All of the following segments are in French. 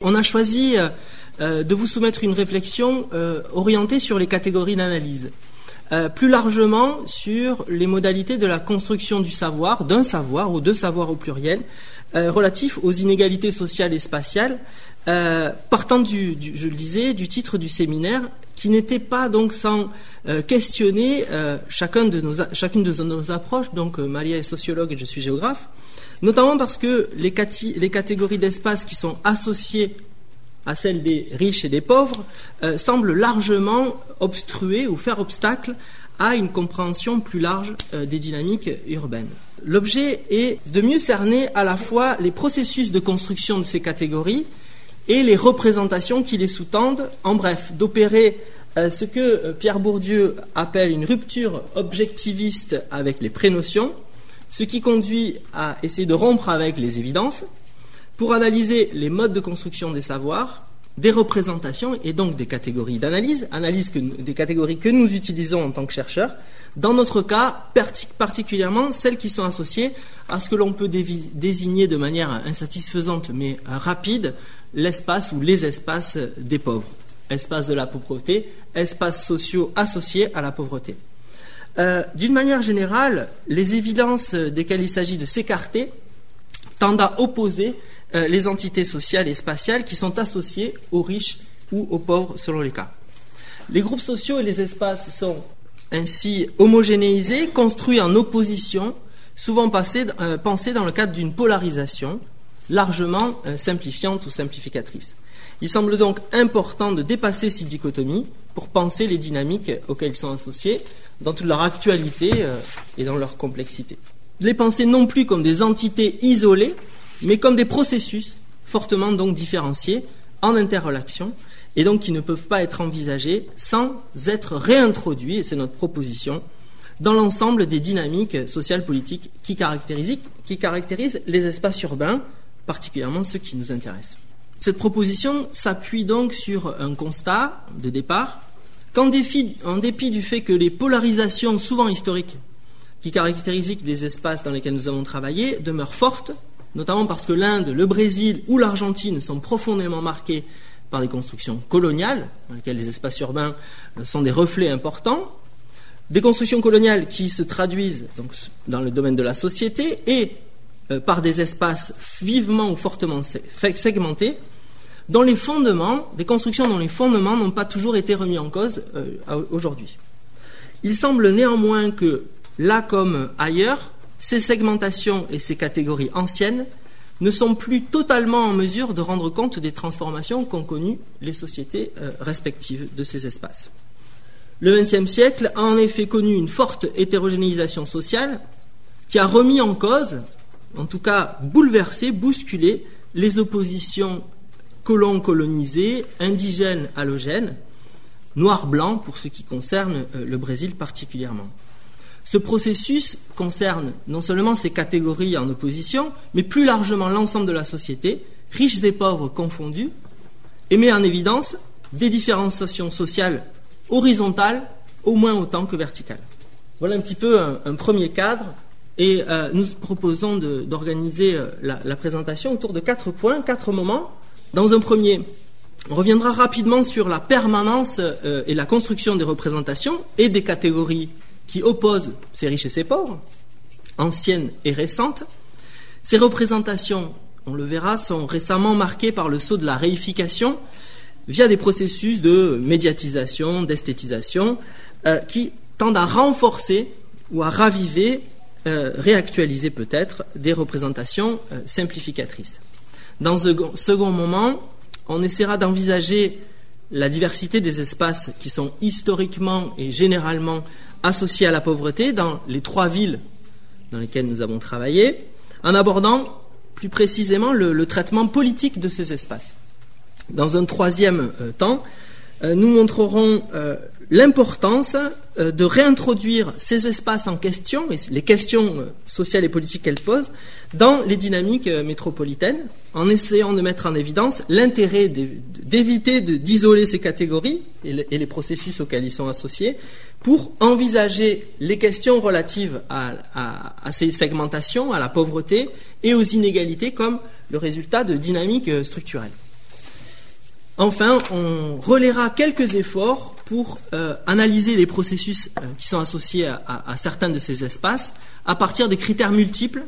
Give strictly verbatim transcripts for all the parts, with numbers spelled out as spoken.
on a choisi euh, de vous soumettre une réflexion euh, orientée sur les catégories d'analyse. Euh, plus largement sur les modalités de la construction du savoir, d'un savoir ou de savoir au pluriel, euh, relatif aux inégalités sociales et spatiales, euh, partant du, du, je le disais, du titre du séminaire, qui n'était pas donc sans euh, questionner euh, chacun de nos, chacune de nos approches. Donc euh, Maria est sociologue et je suis géographe, notamment parce que les, cati, les catégories d'espace qui sont associées à celles des riches et des pauvres, euh, semblent largement obstruer ou faire obstacle à une compréhension plus large euh, des dynamiques urbaines. L'objet est de mieux cerner à la fois les processus de construction de ces catégories et les représentations qui les sous-tendent, en bref, d'opérer euh, ce que euh, Pierre Bourdieu appelle une rupture objectiviste avec les prénotions, ce qui conduit à essayer de rompre avec les évidences, pour analyser les modes de construction des savoirs, des représentations et donc des catégories d'analyse, analyse que, des catégories que nous utilisons en tant que chercheurs, dans notre cas particulièrement celles qui sont associées à ce que l'on peut dévi- désigner de manière insatisfaisante mais rapide l'espace ou les espaces des pauvres, espaces de la pauvreté, espaces sociaux associés à la pauvreté. Euh, d'une manière générale, les évidences desquelles il s'agit de s'écarter tendent à opposer Euh, les entités sociales et spatiales qui sont associées aux riches ou aux pauvres selon les cas. Les groupes sociaux et les espaces sont ainsi homogénéisés, construits en opposition, souvent passés, euh, pensés dans le cadre d'une polarisation largement euh, simplifiante ou simplificatrice. Il semble donc important de dépasser ces dichotomies pour penser les dynamiques auxquelles ils sont associés dans toute leur actualité euh, et dans leur complexité. Les penser non plus comme des entités isolées, mais comme des processus fortement donc différenciés, en interrelation, et donc qui ne peuvent pas être envisagés sans être réintroduits, et c'est notre proposition, dans l'ensemble des dynamiques sociales politiques qui caractérisent, qui caractérisent les espaces urbains, particulièrement ceux qui nous intéressent. Cette proposition s'appuie donc sur un constat de départ, qu'en dépit, en dépit du fait que les polarisations souvent historiques qui caractérisent les espaces dans lesquels nous avons travaillé demeurent fortes, notamment parce que l'Inde, le Brésil ou l'Argentine sont profondément marqués par des constructions coloniales, dans lesquelles les espaces urbains sont des reflets importants, des constructions coloniales qui se traduisent donc dans le domaine de la société et euh, par des espaces vivement ou fortement segmentés, dont les fondements, des constructions dont les fondements n'ont pas toujours été remis en cause euh, aujourd'hui. Il semble néanmoins que, là comme ailleurs, ces segmentations et ces catégories anciennes ne sont plus totalement en mesure de rendre compte des transformations qu'ont connues les sociétés euh, respectives de ces espaces. Le vingtième siècle a en effet connu une forte hétérogénéisation sociale qui a remis en cause, en tout cas bouleversé, bousculé, les oppositions colons-colonisés, indigènes, allogènes, noir-blanc pour ce qui concerne euh, le Brésil particulièrement. Ce processus concerne non seulement ces catégories en opposition, mais plus largement l'ensemble de la société, riches et pauvres confondus, et met en évidence des différenciations sociales horizontales au moins autant que verticales. Voilà un petit peu un, un premier cadre, et euh, nous proposons de, d'organiser euh, la, la présentation autour de quatre points, quatre moments. Dans un premier, on reviendra rapidement sur la permanence euh, et la construction des représentations et des catégories qui opposent ces riches et ces pauvres, anciennes et récentes. Ces représentations, on le verra, sont récemment marquées par le saut de la réification via des processus de médiatisation, d'esthétisation, euh, qui tendent à renforcer ou à raviver, euh, réactualiser peut-être, des représentations euh, simplificatrices. Dans un second moment, on essaiera d'envisager la diversité des espaces qui sont historiquement et généralement associés à la pauvreté dans les trois villes dans lesquelles nous avons travaillé, en abordant plus précisément le, le traitement politique de ces espaces. Dans un troisième euh, temps, euh, nous montrerons euh, l'importance euh, de réintroduire ces espaces en question, et les questions euh, sociales et politiques qu'elles posent, dans les dynamiques euh, métropolitaines, en essayant de mettre en évidence l'intérêt d'éviter de, d'isoler ces catégories et, le, et les processus auxquels ils sont associés, pour envisager les questions relatives à, à, à ces segmentations, à la pauvreté et aux inégalités comme le résultat de dynamiques structurelles. Enfin, on relaiera quelques efforts pour euh, analyser les processus euh, qui sont associés à, à, à certains de ces espaces à partir de critères multiples.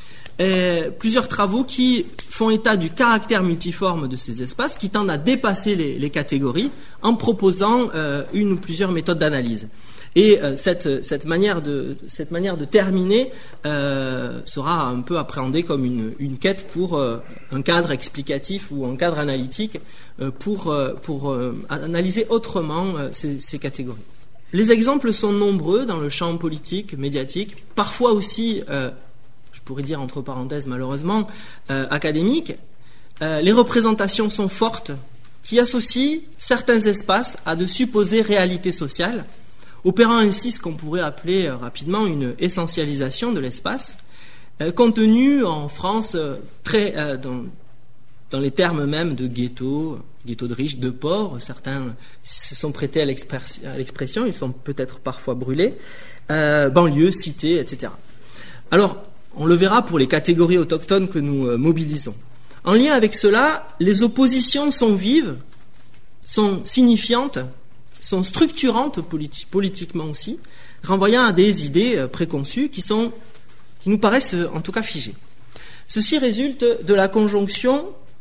Et plusieurs travaux qui font état du caractère multiforme de ces espaces, qui tendent à dépasser les, les catégories en proposant euh, une ou plusieurs méthodes d'analyse. Et euh, cette, cette, manière de, cette manière de terminer euh, sera un peu appréhendée comme une, une quête pour euh, un cadre explicatif ou un cadre analytique euh, pour, euh, pour euh, analyser autrement euh, ces, ces catégories. Les exemples sont nombreux dans le champ politique, médiatique, parfois aussi... Euh, je pourrais dire entre parenthèses malheureusement, euh, académiques, euh, les représentations sont fortes, qui associent certains espaces à de supposées réalités sociales, opérant ainsi ce qu'on pourrait appeler euh, rapidement une essentialisation de l'espace, euh, contenue en France euh, très euh, dans, dans les termes même de ghetto, ghetto de riches, de pauvres. Certains se sont prêtés à l'expression, ils sont peut-être parfois brûlés, euh, banlieues, cités, et cetera. Alors, on le verra pour les catégories autochtones que nous euh, mobilisons. En lien avec cela, les oppositions sont vives, sont signifiantes, sont structurantes politi- politiquement aussi, renvoyant à des idées euh, préconçues qui, sont, qui nous paraissent euh, en tout cas figées. Ceci résulte de la conjonction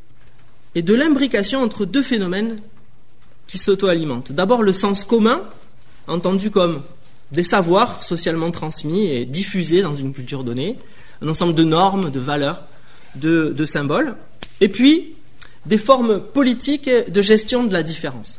et de l'imbrication entre deux phénomènes qui s'auto-alimentent. D'abord, le sens commun, entendu comme des savoirs socialement transmis et diffusés dans une culture donnée, un ensemble de normes, de valeurs, de, de symboles, et puis des formes politiques de gestion de la différence.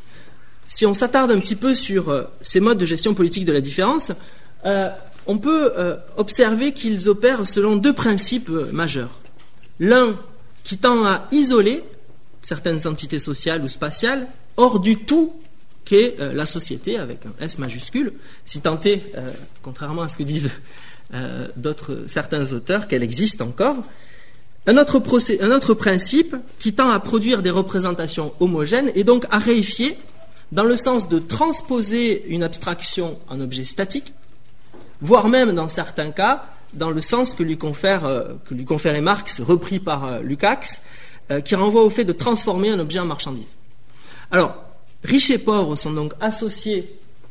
Si on s'attarde un petit peu sur euh, ces modes de gestion politique de la différence, euh, on peut euh, observer qu'ils opèrent selon deux principes euh, majeurs. L'un qui tend à isoler certaines entités sociales ou spatiales hors du tout qu'est euh, la société, avec un S majuscule, si tant est, euh, contrairement à ce que disent Euh, d'autres, certains auteurs, qu'elle existe encore. Un autre, procès, un autre principe qui tend à produire des représentations homogènes et donc à réifier dans le sens de transposer une abstraction en objet statique, voire même dans certains cas dans le sens que lui confère, euh, que lui conférait Marx, repris par euh, Lukács, euh, qui renvoie au fait de transformer un objet en marchandise. Alors, riches et pauvres sont donc associés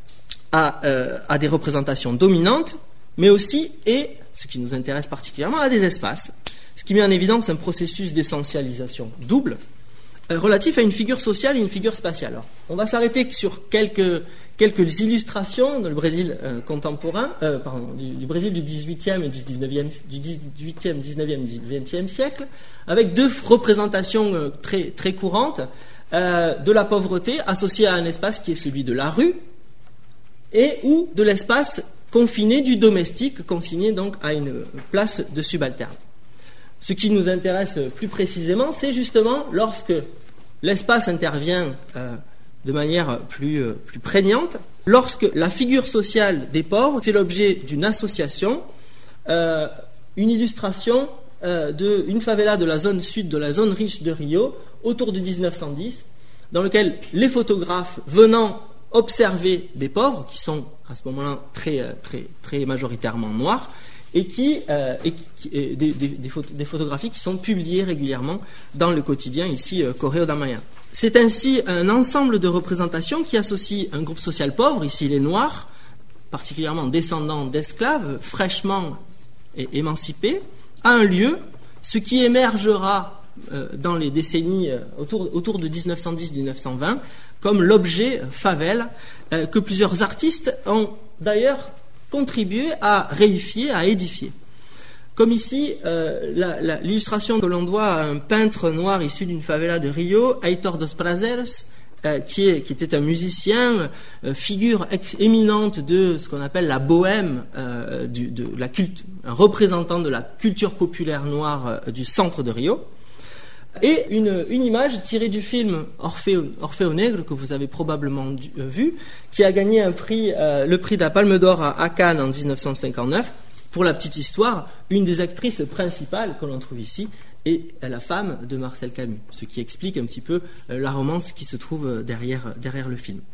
à, euh, à des représentations dominantes, mais aussi, et ce qui nous intéresse particulièrement, à des espaces, ce qui met en évidence un processus d'essentialisation double, euh, relatif à une figure sociale et une figure spatiale. Alors, on va s'arrêter sur quelques, quelques illustrations dans le Brésil euh, contemporain, euh, pardon, du, du Brésil du dix-huitième et du dix-neuvième, du dix-huitième, dix-neuvième, vingtième siècle, avec deux représentations euh, très, très courantes euh, de la pauvreté associée à un espace qui est celui de la rue, et ou de l'espace confiné du domestique, consigné donc à une place de subalterne. Ce qui nous intéresse plus précisément, c'est justement lorsque l'espace intervient euh, de manière plus, euh, plus prégnante, lorsque la figure sociale des pauvres fait l'objet d'une association, euh, une illustration euh, d'une favela de la zone sud, de la zone riche de Rio, autour de dix-neuf cent dix, dans lequel les photographes venant observer des pauvres, qui sont à ce moment-là très, très, très majoritairement noirs, et qui, euh, et qui et des, des, des, photo, des photographies qui sont publiées régulièrement dans le quotidien ici euh, Correo da Manhã. C'est ainsi un ensemble de représentations qui associe un groupe social pauvre, ici les Noirs, particulièrement descendants d'esclaves, fraîchement et émancipés, à un lieu, ce qui émergera euh, dans les décennies euh, autour, autour de dix-neuf cent dix à dix-neuf cent vingt comme l'objet favela euh, que plusieurs artistes ont d'ailleurs contribué à réifier, à édifier. Comme ici, euh, la, la, l'illustration que l'on doit à un peintre noir issu d'une favela de Rio, Heitor dos Prazeres, euh, qui, est, qui était un musicien, euh, figure ex- éminente de ce qu'on appelle la bohème, euh, du, de la culte, un représentant de la culture populaire noire euh, du centre de Rio. Et une, une image tirée du film Orfeo, Orfeo Negro, que vous avez probablement du, euh, vu, qui a gagné un prix, euh, le prix de la Palme d'Or à, à Cannes en dix-neuf cent cinquante-neuf. Pour la petite histoire, une des actrices principales que l'on trouve ici est la femme de Marcel Camus, ce qui explique un petit peu euh, la romance qui se trouve derrière, derrière le film.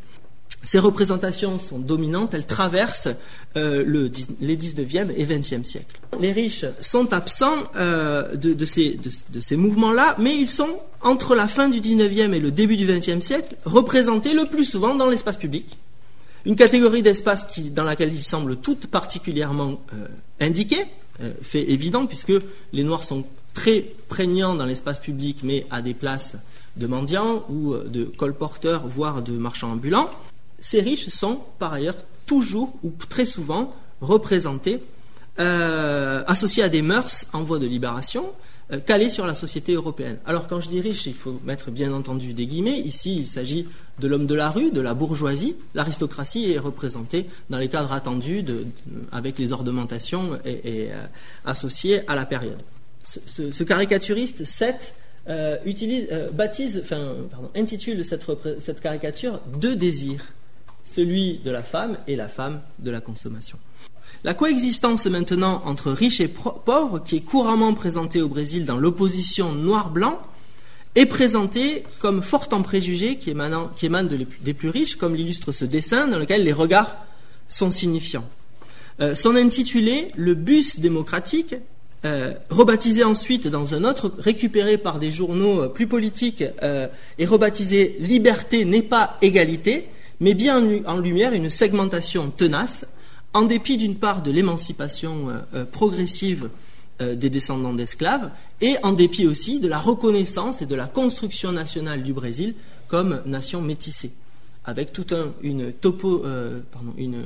ces représentations sont dominantes, elles traversent euh, le, les dix-neuvième et vingtième siècles. Les riches sont absents euh, de, de, ces, de, de ces mouvements-là, mais ils sont, entre la fin du dix-neuvième et le début du vingtième siècle, représentés le plus souvent dans l'espace public. Une catégorie d'espace qui, dans laquelle ils semblent toutes particulièrement euh, indiqués, euh, fait évident, puisque les Noirs sont très prégnants dans l'espace public, mais à des places de mendiants ou de colporteurs, voire de marchands ambulants. Ces riches sont, par ailleurs, toujours ou très souvent représentés, euh, associés à des mœurs en voie de libération, euh, calés sur la société européenne. Alors, quand je dis riche, il faut mettre bien entendu des guillemets. Ici, il s'agit de l'homme de la rue, de la bourgeoisie. L'aristocratie est représentée dans les cadres attendus, de, de, avec les ornementations et, et, euh, associées à la période. Ce, ce, ce caricaturiste, Seth, euh, utilise, euh, baptise, enfin, pardon, intitule cette, cette caricature « Deux désirs ». Celui de la femme et la femme de la consommation. La coexistence maintenant entre riches et pauvres, qui est couramment présentée au Brésil dans l'opposition noir-blanc, est présentée comme forte en préjugés qui émanent, qui émanent de les, des plus riches, comme l'illustre ce dessin dans lequel les regards sont signifiants. Euh, son intitulé, le bus démocratique, euh, rebaptisé ensuite dans un autre, récupéré par des journaux euh, plus politiques, euh, et rebaptisé « Liberté n'est pas égalité », mais bien en lumière une segmentation tenace, en dépit d'une part de l'émancipation euh, progressive euh, des descendants d'esclaves, et en dépit aussi de la reconnaissance et de la construction nationale du Brésil comme nation métissée, avec toute un, une topo, euh, pardon, une,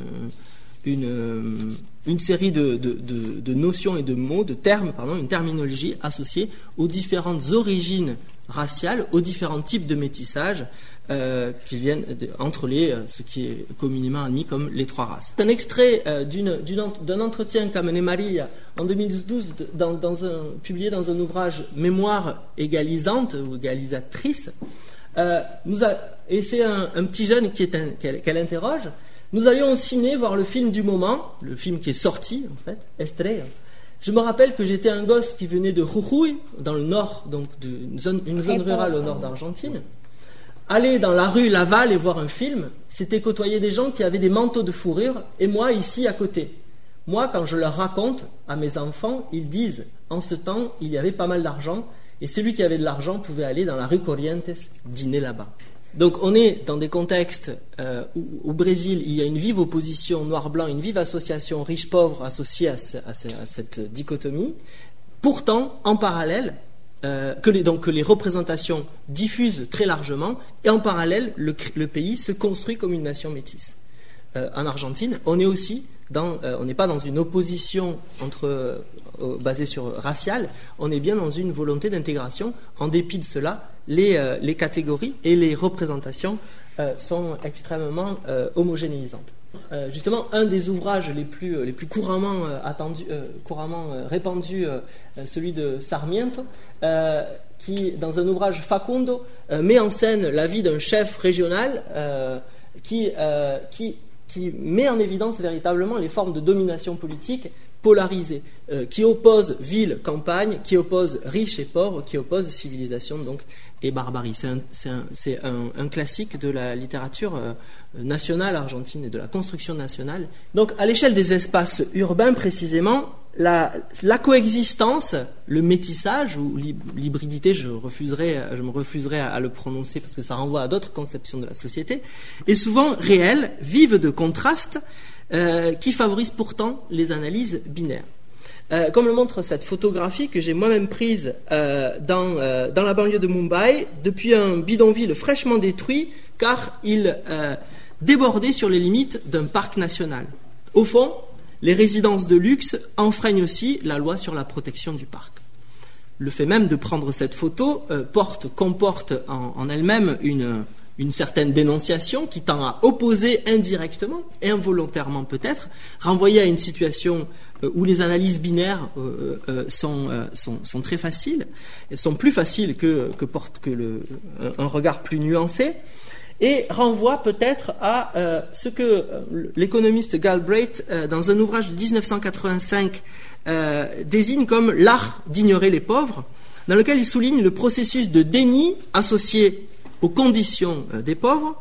une, une série de, de, de, de notions et de mots, de termes, pardon, une terminologie associée aux différentes origines raciales, aux différents types de métissage euh, qui viennent de, entre les, euh, ce qui est communément admis comme les trois races. Un extrait euh, d'une, d'une, d'un entretien qu'Amene Maria en deux mille douze dans, dans un, publié dans un ouvrage Mémoire égalisante ou égalisatrice, euh, nous a, et c'est un, un petit jeune qui est un, qu'elle, qu'elle interroge. Nous allions au ciné voir le film du moment, le film qui est sorti en fait, Estrella. Je me rappelle que j'étais un gosse qui venait de Jujuy, dans le nord, donc d'une zone, une zone rurale au nord d'Argentine. Aller dans la rue Laval et voir un film, c'était côtoyer des gens qui avaient des manteaux de fourrure, et moi ici à côté. Moi, quand je leur raconte à mes enfants, ils disent, en ce temps, il y avait pas mal d'argent, et celui qui avait de l'argent pouvait aller dans la rue Corrientes dîner là-bas. Donc on est dans des contextes euh, où au Brésil il y a une vive opposition noir-blanc, une vive association riche-pauvre associée à, ce, à, ce, à cette dichotomie. Pourtant, en parallèle, euh, que, les, donc, que les représentations diffusent très largement, et en parallèle, le, le pays se construit comme une nation métisse. Euh, en Argentine, on est aussi dans, euh, on n'est pas dans une opposition entre, euh, basée sur raciale, on est bien dans une volonté d'intégration. En dépit de cela, les, euh, les catégories et les représentations euh, sont extrêmement euh, homogénéisantes. Euh, justement, un des ouvrages les plus, les plus couramment, euh, attendus, euh, couramment euh, répandus, euh, celui de Sarmiento, euh, qui, dans un ouvrage Facundo, euh, met en scène la vie d'un chef régional euh, qui, euh, qui, qui met en évidence véritablement les formes de domination politique polarisées, euh, qui oppose ville, campagne, qui oppose riche et pauvre, qui oppose civilisation donc et barbarie. C'est un, c'est un, c'est un, un classique de la littérature euh, nationale argentine et de la construction nationale. Donc, à l'échelle des espaces urbains, précisément, la, la coexistence, le métissage ou l'hybridité, je, refuserai, je me refuserai à, à le prononcer parce que ça renvoie à d'autres conceptions de la société, est souvent réelle, vive de contrastes, euh, qui favorise pourtant les analyses binaires. Euh, comme le montre cette photographie que j'ai moi-même prise euh, dans, euh, dans la banlieue de Mumbai, depuis un bidonville fraîchement détruit, car il euh, débordait sur les limites d'un parc national. Au fond, les résidences de luxe enfreignent aussi la loi sur la protection du parc. Le fait même de prendre cette photo euh, porte, comporte en, en elle-même une, une certaine dénonciation qui tend à opposer indirectement, involontairement peut-être, renvoyer à une situation où les analyses binaires euh, euh, sont, euh, sont, sont très faciles, elles sont plus faciles que, que porte que le, un regard plus nuancé, et renvoie peut-être à euh, ce que euh, l'économiste Galbraith, euh, dans un ouvrage de dix-neuf cent quatre-vingt-cinq, euh, désigne comme l'art d'ignorer les pauvres, dans lequel il souligne le processus de déni associé aux conditions euh, des pauvres,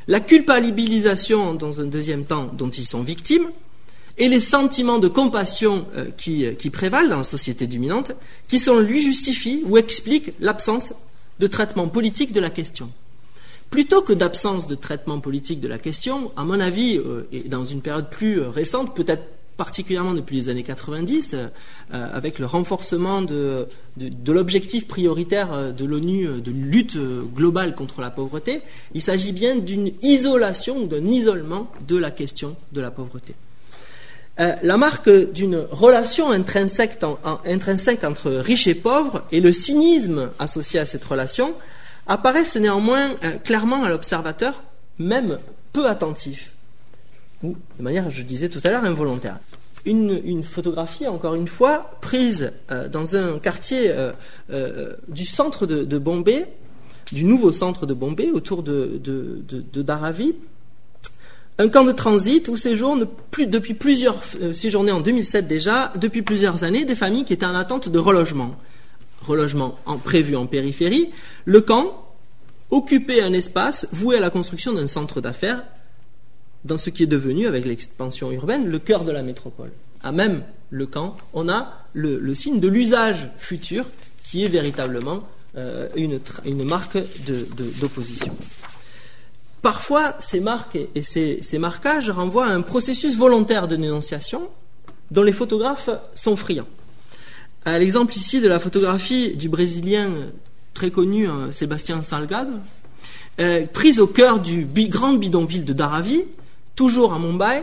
la culpabilisation dans un deuxième temps dont ils sont victimes, et les sentiments de compassion euh, qui, qui prévalent dans la société dominante, qui selon lui justifient ou expliquent l'absence de traitement politique de la question. Plutôt que d'absence de traitement politique de la question, à mon avis, euh, et dans une période plus euh, récente, peut-être particulièrement depuis les années quatre-vingt-dix, euh, avec le renforcement de, de, de l'objectif prioritaire de l'ONU de lutte globale contre la pauvreté, il s'agit bien d'une isolation ou d'un isolement de la question de la pauvreté. Euh, la marque d'une relation intrinsèque, en, en, intrinsèque entre riches et pauvres et le cynisme associé à cette relation apparaissent néanmoins euh, clairement à l'observateur, même peu attentif, ou de manière, je disais tout à l'heure, involontaire. Une, une photographie, encore une fois, prise euh, dans un quartier euh, euh, du centre de, de Bombay, du nouveau centre de Bombay, autour de, de, de, de Dharavi, un camp de transit où séjournent plus, depuis plusieurs euh, séjournées en deux mille sept déjà, depuis plusieurs années, des familles qui étaient en attente de relogement. Relogement en, prévu en périphérie. Le camp occupait un espace voué à la construction d'un centre d'affaires dans ce qui est devenu, avec l'expansion urbaine, le cœur de la métropole. À même le camp, on a le, le signe de l'usage futur qui est véritablement euh, une, une marque de, de, d'opposition. Parfois, ces marques et ces, ces marquages renvoient à un processus volontaire de dénonciation dont les photographes sont friands. À l'exemple ici de la photographie du Brésilien très connu Sébastien Salgado, euh, prise au cœur du bi- grand bidonville de Dharavi, toujours à Mumbai.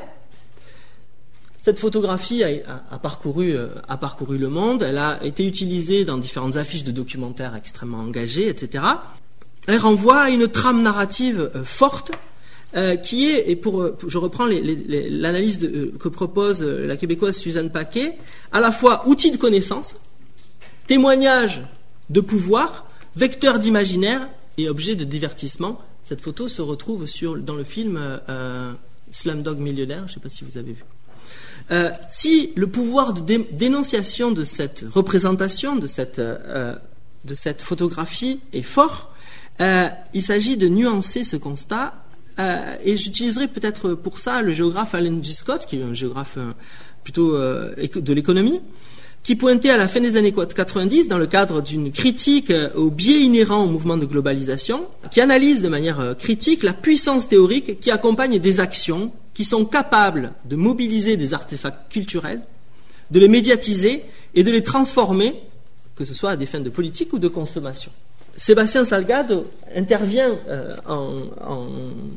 Cette photographie a, a, a, parcouru, euh, a parcouru le monde, elle a été utilisée dans différentes affiches de documentaires extrêmement engagés, et cetera. Elle renvoie à une trame narrative euh, forte euh, qui est, et pour, pour je reprends les, les, les, l'analyse de, euh, que propose euh, la québécoise Suzanne Paquet, à la fois outil de connaissance, témoignage de pouvoir, vecteur d'imaginaire et objet de divertissement. Cette photo se retrouve sur, dans le film euh, Slumdog Millionnaire, je ne sais pas si vous avez vu. Euh, si le pouvoir de dé- dénonciation de cette représentation, de cette, euh, de cette photographie est fort, Euh, il s'agit de nuancer ce constat euh, et j'utiliserai peut-être pour ça le géographe Alan G. Scott, qui est un géographe euh, plutôt euh, de l'économie, qui pointait à la fin des années quatre-vingt-dix, dans le cadre d'une critique euh, aux biais inhérents au mouvement de globalisation, qui analyse de manière euh, critique la puissance théorique qui accompagne des actions qui sont capables de mobiliser des artefacts culturels, de les médiatiser et de les transformer, que ce soit à des fins de politique ou de consommation. Sébastien Salgado intervient euh, en, en,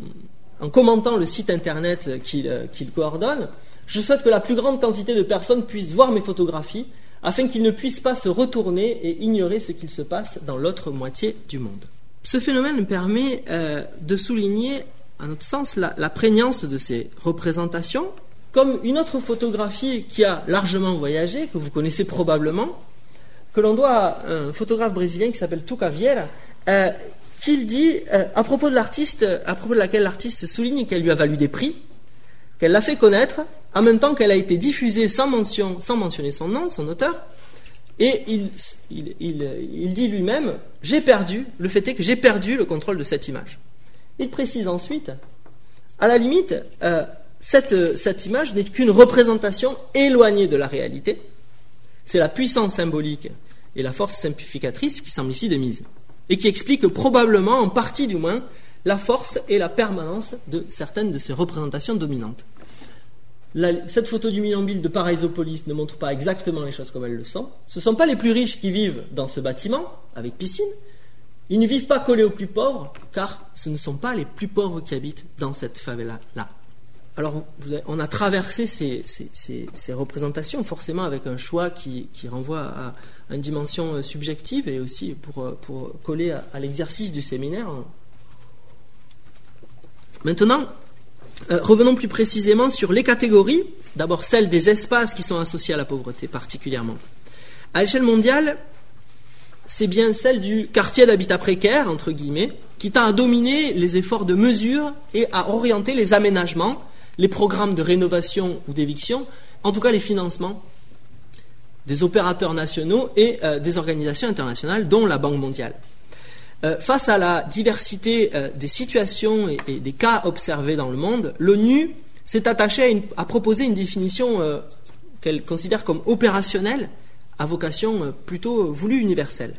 en commentant le site internet qu'il, euh, qu'il coordonne. Je souhaite que la plus grande quantité de personnes puissent voir mes photographies afin qu'ils ne puissent pas se retourner et ignorer ce qu'il se passe dans l'autre moitié du monde. Ce phénomène permet euh, de souligner, à notre sens, la, la prégnance de ces représentations, comme une autre photographie qui a largement voyagé, que vous connaissez probablement, que l'on doit à un photographe brésilien qui s'appelle Tuca Vieira, euh, qu'il dit, euh, à propos de l'artiste, à propos de laquelle l'artiste souligne qu'elle lui a valu des prix, qu'elle l'a fait connaître, en même temps qu'elle a été diffusée sans, mention, sans mentionner son nom, son auteur, et il, il, il, il dit lui-même, j'ai perdu, le fait est que j'ai perdu le contrôle de cette image. Il précise ensuite, à la limite, euh, cette, cette image n'est qu'une représentation éloignée de la réalité, c'est la puissance symbolique et la force simplificatrice qui semble ici de mise, et qui explique probablement, en partie du moins, la force et la permanence de certaines de ces représentations dominantes. La, cette photo du Minambil de Paraisopolis ne montre pas exactement les choses comme elles le sont. Ce ne sont pas les plus riches qui vivent dans ce bâtiment, avec piscine. Ils ne vivent pas collés aux plus pauvres, car ce ne sont pas les plus pauvres qui habitent dans cette favela-là. Alors, vous avez, on a traversé ces, ces, ces, ces représentations, forcément avec un choix qui, qui renvoie à, à une dimension subjective et aussi pour, pour coller à, à l'exercice du séminaire. Maintenant, euh, revenons plus précisément sur les catégories. D'abord, celles des espaces qui sont associés à la pauvreté particulièrement. À l'échelle mondiale, c'est bien celle du quartier d'habitat précaire, entre guillemets, qui tend à dominer les efforts de mesure et à orienter les aménagements, les programmes de rénovation ou d'éviction, en tout cas les financements des opérateurs nationaux et euh, des organisations internationales, dont la Banque mondiale. Euh, face à la diversité euh, des situations et, et des cas observés dans le monde, l'ONU s'est attachée à, une, à proposer une définition euh, qu'elle considère comme opérationnelle, à vocation euh, plutôt voulue universelle.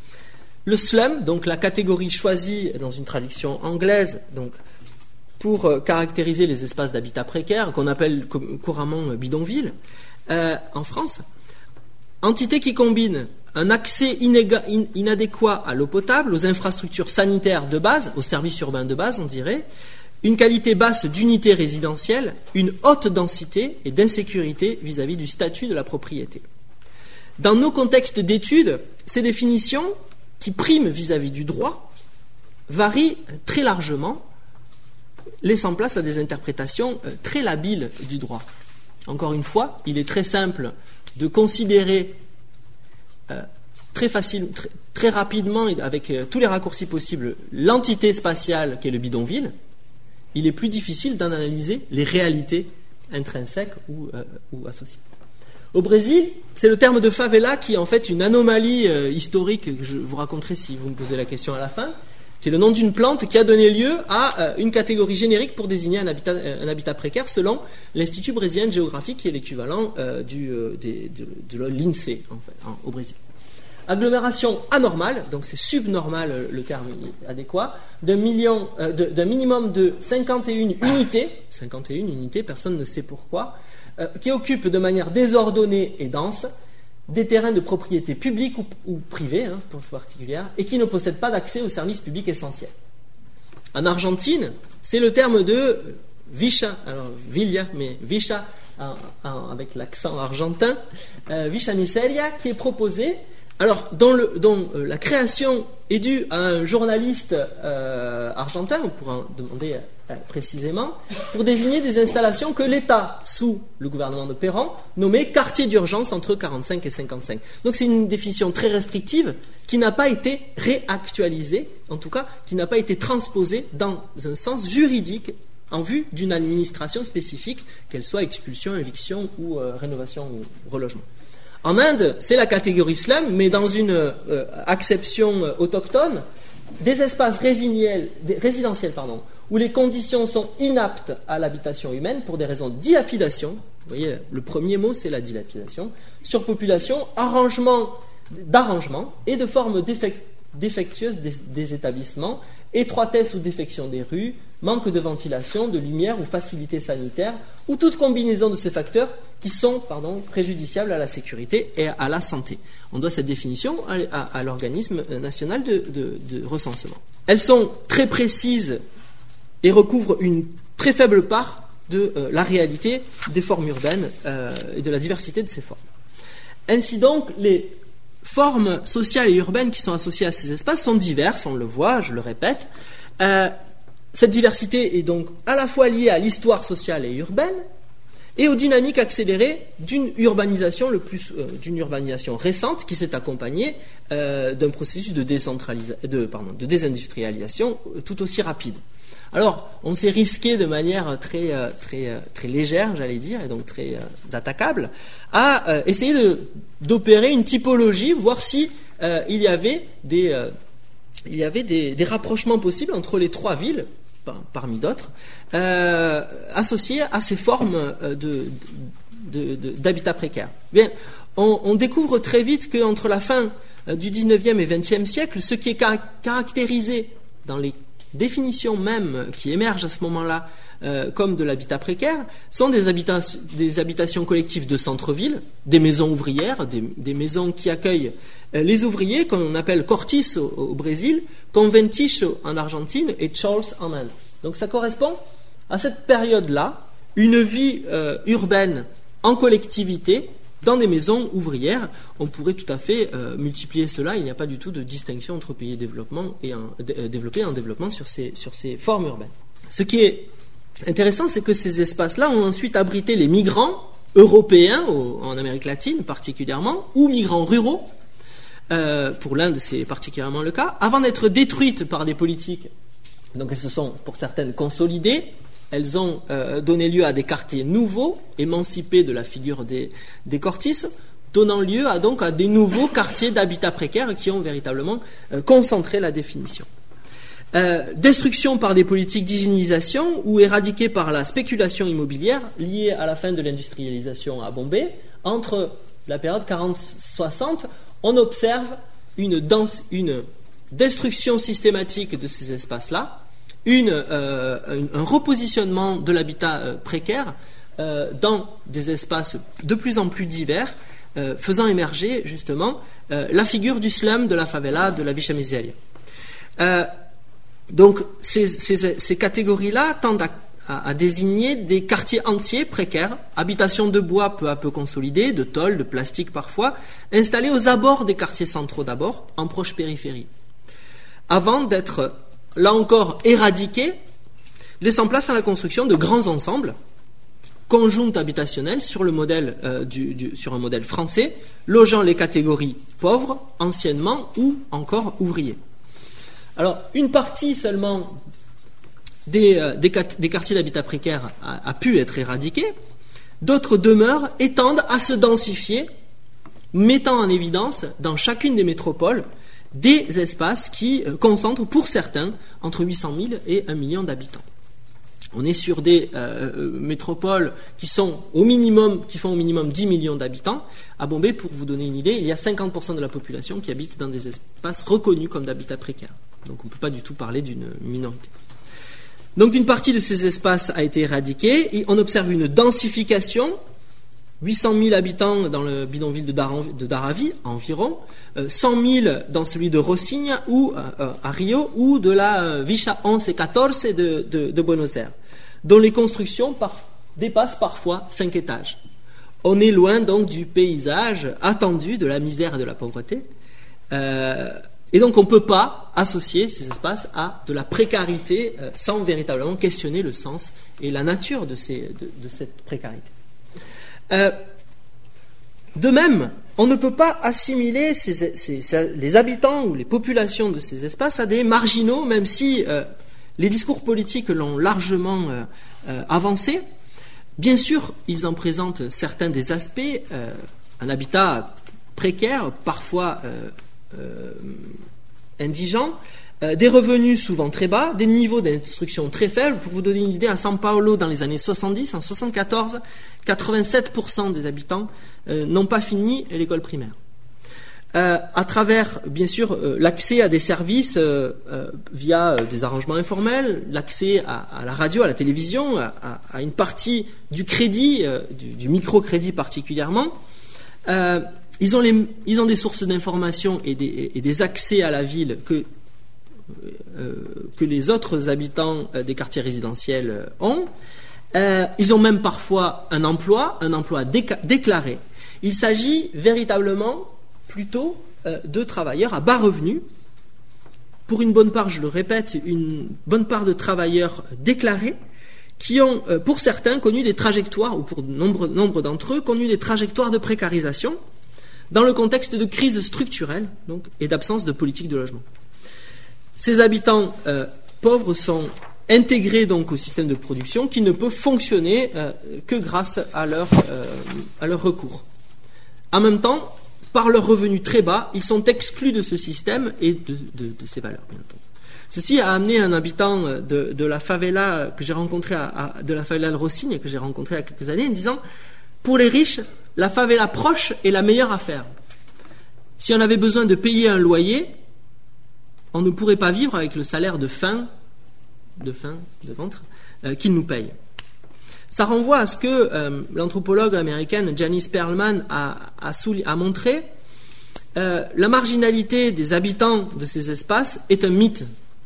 Le slum, donc la catégorie choisie dans une traduction anglaise, donc pour euh, caractériser les espaces d'habitat précaire, qu'on appelle couramment euh, bidonville, euh, en France, entité qui combine un accès inéga, in, inadéquat à l'eau potable, aux infrastructures sanitaires de base, aux services urbains de base, on dirait, une qualité basse d'unité résidentielle, une haute densité et d'insécurité vis-à-vis du statut de la propriété. Dans nos contextes d'études, ces définitions, qui priment vis-à-vis du droit, varient très largement, laissant place à des interprétations très labiles du droit. Encore une fois, il est très simple de considérer euh, très facile, très, très rapidement, et avec euh, tous les raccourcis possibles, l'entité spatiale qui est le bidonville. Il est plus difficile d'analyser les réalités intrinsèques ou, euh, ou associées. Au Brésil, c'est le terme de favela qui est en fait une anomalie euh, historique que je vous raconterai si vous me posez la question à la fin. C'est le nom d'une plante qui a donné lieu à euh, une catégorie générique pour désigner un habitat, un habitat précaire selon l'Institut brésilien de géographie qui est l'équivalent euh, du, euh, des, de, de l'INSEE en fait, en, au Brésil. Agglomération anormale, donc c'est subnormal euh, le terme adéquat, d'un, million, euh, de, d'un minimum de cinquante et une unités, cinquante et une unités, personne ne sait pourquoi, euh, qui occupe de manière désordonnée et dense des terrains de propriété publique ou, ou privée, hein, pour particulière, et qui ne possèdent pas d'accès aux services publics essentiels. En Argentine, c'est le terme de Villa, alors Villa, mais Villa en, en, avec l'accent argentin, euh, Villa Miseria, qui est proposé, alors dont, le, dont euh, la création est due à un journaliste euh, argentin, on pourra en demander euh, précisément, pour désigner des installations que l'État, sous le gouvernement de Perón, nommait quartier d'urgence entre quarante-cinq et cinquante-cinq. Donc c'est une définition très restrictive qui n'a pas été réactualisée, en tout cas qui n'a pas été transposée dans un sens juridique en vue d'une administration spécifique, qu'elle soit expulsion, éviction ou euh, rénovation ou relogement. En Inde, c'est la catégorie slum, mais dans une euh, acception euh, autochtone, des espaces résidentiels, résidentiels pardon, où les conditions sont inaptes à l'habitation humaine pour des raisons de dilapidation. Vous voyez, le premier mot, c'est la dilapidation. Surpopulation, arrangement, d'arrangement et de forme défect, défectueuse des, des établissements, étroitesse ou défection des rues, manque de ventilation, de lumière ou facilité sanitaire, ou toute combinaison de ces facteurs qui sont pardon, préjudiciables à la sécurité et à la santé. On doit cette définition à, à, à l'organisme national de, de, de recensement. Elles sont très précises et recouvrent une très faible part de euh, la réalité des formes urbaines euh, et de la diversité de ces formes. Ainsi donc, les formes sociales et urbaines qui sont associées à ces espaces sont diverses, on le voit, je le répète. Euh, cette diversité est donc à la fois liée à l'histoire sociale et urbaine et aux dynamiques accélérées d'une urbanisation, le plus, euh, d'une urbanisation récente qui s'est accompagnée euh, d'un processus de, décentralisa- de, pardon, de désindustrialisation tout aussi rapide. Alors, on s'est risqué de manière très, très, très légère, j'allais dire, et donc très euh, attaquable, à euh, essayer de, d'opérer une typologie, voir si euh, il y avait des, euh, il y avait des, des rapprochements possibles entre les trois villes, par, parmi d'autres, euh, associées à ces formes de, de, de, d'habitat précaire. Bien, on, on découvre très vite qu'entre la fin du dix-neuvième et vingtième siècle, ce qui est caractérisé dans les définitions même qui émergent à ce moment-là euh, comme de l'habitat précaire sont des, habita- des habitations collectives de centre-ville, des maisons ouvrières, des, des maisons qui accueillent euh, les ouvriers, qu'on appelle cortiço au, au Brésil, conventillo en Argentine et chols en Inde. Donc ça correspond à cette période-là, une vie euh, urbaine en collectivité dans des maisons ouvrières. On pourrait tout à fait euh, multiplier cela. Il n'y a pas du tout de distinction entre pays développement et en, d- développés et en développement sur ces, sur ces formes urbaines. Ce qui est intéressant, c'est que ces espaces-là ont ensuite abrité les migrants européens, au, en Amérique latine particulièrement, ou migrants ruraux. Euh, pour l'Inde, c'est particulièrement le cas. Avant d'être détruites par des politiques, donc elles se sont pour certaines consolidées. Elles ont euh, donné lieu à des quartiers nouveaux, émancipés de la figure des, des cortices, donnant lieu à, donc, à des nouveaux quartiers d'habitat précaire qui ont véritablement euh, concentré la définition. Euh, destruction par des politiques d'hygiénisation ou éradiquée par la spéculation immobilière liée à la fin de l'industrialisation à Bombay. Entre la période quarante soixante, on observe une, dense, une destruction systématique de ces espaces-là, une, euh, un, un repositionnement de l'habitat euh, précaire euh, dans des espaces de plus en plus divers, euh, faisant émerger justement euh, la figure du slum, de la favela, de la Villa Miseria. Euh, Donc, ces, ces, ces catégories-là tendent à, à, à désigner des quartiers entiers précaires, habitations de bois peu à peu consolidées, de tôle, de plastique parfois, installées aux abords des quartiers centraux d'abord, en proche périphérie, avant d'être, là encore, éradiqués, laissant place à la construction de grands ensembles, conjointes habitationnelles sur, le modèle, euh, du, du, sur un modèle français, logeant les catégories pauvres, anciennement, ou encore ouvriers. Alors, une partie seulement des, euh, des, des quartiers d'habitat précaire a, a pu être éradiquée, d'autres demeurent et tendent à se densifier, mettant en évidence dans chacune des métropoles des espaces qui euh, concentrent pour certains entre huit cent mille et un million d'habitants. On est sur des euh, métropoles qui sont au minimum, qui font au minimum dix millions d'habitants. À Bombay, pour vous donner une idée, il y a cinquante pour cent de la population qui habite dans des espaces reconnus comme d'habitat précaire. Donc on ne peut pas du tout parler d'une minorité. Donc une partie de ces espaces a été éradiquée et on observe une densification, huit cent mille habitants dans le bidonville de, Dar- de Dharavi environ, euh, cent mille dans celui de Rocinha ou euh, à Rio, ou de la euh, Villa onze et quatorze de, de, de Buenos Aires, dont les constructions par, dépassent parfois cinq étages. On est loin donc du paysage attendu de la misère et de la pauvreté. Euh, Et donc on ne peut pas associer ces espaces à de la précarité euh, sans véritablement questionner le sens et la nature de, ces, de, de cette précarité. Euh, de même, on ne peut pas assimiler ces, ces, ces, les habitants ou les populations de ces espaces à des marginaux, même si euh, les discours politiques l'ont largement euh, euh, avancé. Bien sûr, ils en présentent certains des aspects, euh, un habitat précaire, parfois euh, Euh, indigents, euh, des revenus souvent très bas, des niveaux d'instruction très faibles. Pour vous donner une idée, à São Paulo, dans les années soixante-dix, en soixante-quatorze, quatre-vingt-sept pour cent des habitants euh, n'ont pas fini l'école primaire. Euh, à travers, bien sûr, euh, l'accès à des services euh, euh, via euh, des arrangements informels, l'accès à, à la radio, à la télévision, à, à, à une partie du crédit, euh, du, du microcrédit particulièrement, euh, Ils ont, les, ils ont des sources d'information et des, et des accès à la ville que, euh, que les autres habitants euh, des quartiers résidentiels ont. Euh, ils ont même parfois un emploi, un emploi déca- déclaré. Il s'agit véritablement plutôt euh, de travailleurs à bas revenus. Pour une bonne part, je le répète, une bonne part de travailleurs déclarés qui ont, euh, pour certains, connu des trajectoires, ou pour nombre, nombre d'entre eux, connu des trajectoires de précarisation, dans le contexte de crise structurelle donc, et d'absence de politique de logement. Ces habitants euh, pauvres sont intégrés donc, au système de production qui ne peut fonctionner euh, que grâce à leur, euh, à leur recours. En même temps, par leurs revenus très bas, ils sont exclus de ce système et de, de, de ses valeurs, bien entendu. Ceci a amené un habitant de, de la favela que j'ai rencontré à, à, de la favela de Rocinha que j'ai rencontré il y a quelques années en disant « Pour les riches, la favela proche est la meilleure affaire. Si on avait besoin de payer un loyer, on ne pourrait pas vivre avec le salaire de faim, de faim, de ventre, euh, qu'ils nous payent. » Ça renvoie à ce que euh, l'anthropologue américaine Janice Perlman a, a, souli- a montré. Euh, la marginalité des habitants de ces espaces est un mythe.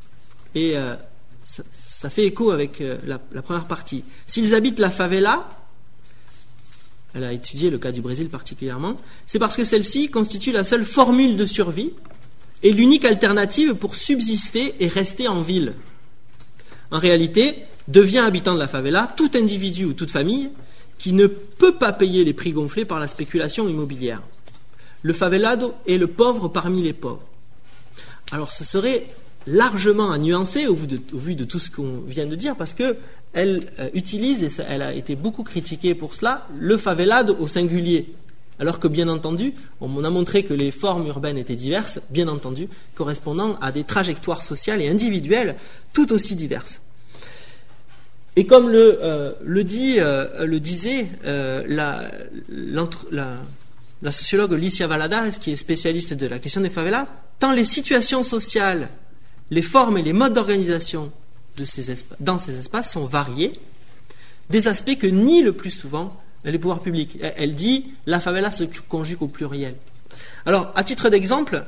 Et euh, ça, ça fait écho avec euh, la, la première partie. S'ils habitent la favela, elle a étudié le cas du Brésil particulièrement, c'est parce que celle-ci constitue la seule formule de survie et l'unique alternative pour subsister et rester en ville. En réalité, devient habitant de la favela tout individu ou toute famille qui ne peut pas payer les prix gonflés par la spéculation immobilière. Le favelado est le pauvre parmi les pauvres. Alors ce serait largement à nuancer au vu de, au vu de tout ce qu'on vient de dire, parce que elle euh, utilise, et ça, elle a été beaucoup critiquée pour cela, le favelado au singulier. Alors que, bien entendu, on a montré que les formes urbaines étaient diverses, bien entendu, correspondant à des trajectoires sociales et individuelles tout aussi diverses. Et comme le, euh, le, dit, euh, le disait euh, la, la, la sociologue Licia Valadares, qui est spécialiste de la question des favelas, tant les situations sociales, les formes et les modes d'organisation de ces espa- dans ces espaces sont variés, des aspects que nient le plus souvent les pouvoirs publics. Elle dit la favela se conjugue au pluriel. Alors, à titre d'exemple